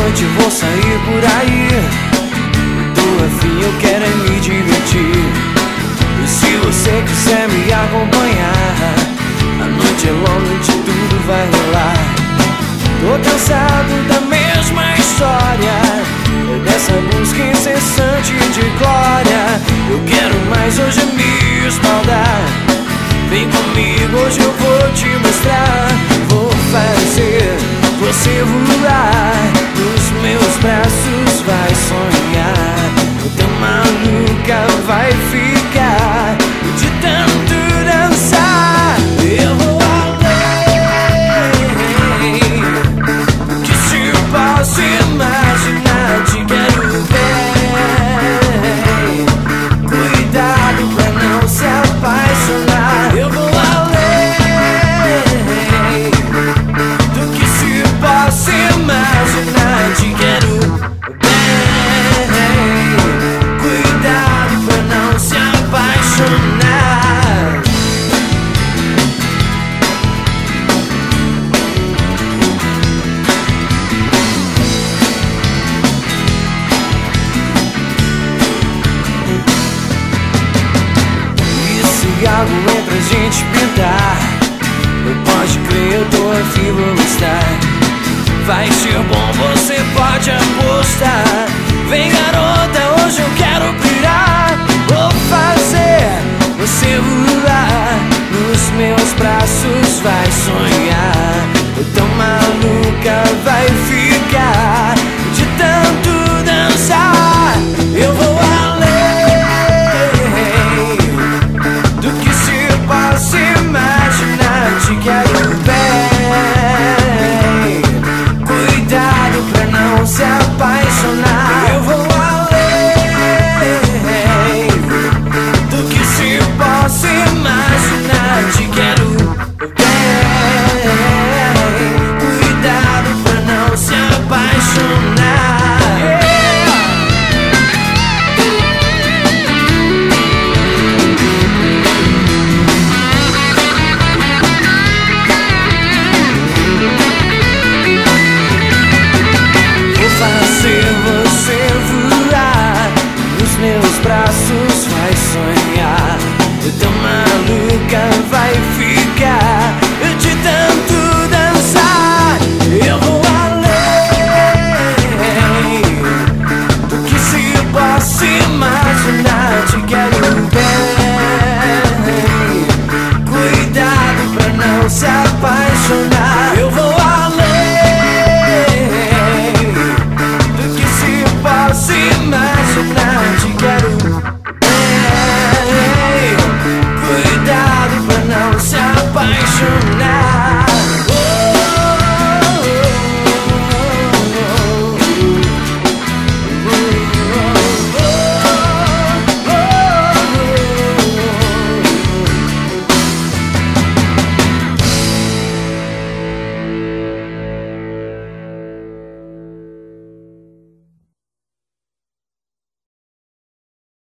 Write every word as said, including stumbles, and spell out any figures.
noite vou sair por aí. Tô afim, eu quero é me divertir. E se você quiser me acompanhar, a noite é longa e tudo vai rolar. Tô cansado da mesma história, dessa busca incessante de glória. Eu quero mais, hoje é me espaldar. Vem comigo, hoje eu vou te mostrar. Vou fazer você voar, nos meus braços vai sonhar. Tão maluca vai ficar de tanto dançar. Eu vou além que se posso imaginar. Te quero bem, cuidado pra não se apaixonar. Eu vou além do que se posso imaginar. Te quero bem, cuidado pra não se apaixonar. E se algo entre a gente pintar, pode crer, eu tô afim, vou estar. Vai ser bom, você pode apostar. Vem garota, hoje eu quero pirar. Vou fazer você voar, nos meus braços vai sonhar. Tão maluca vai ficar de tanto dançar. Eu vou além do que se possa imaginar. Te quero bem, cuidado pra não se apaixonar. Eu vou além do que se possa imaginar. Te quero bem, cuidado pra não se apaixonar. Vou fazer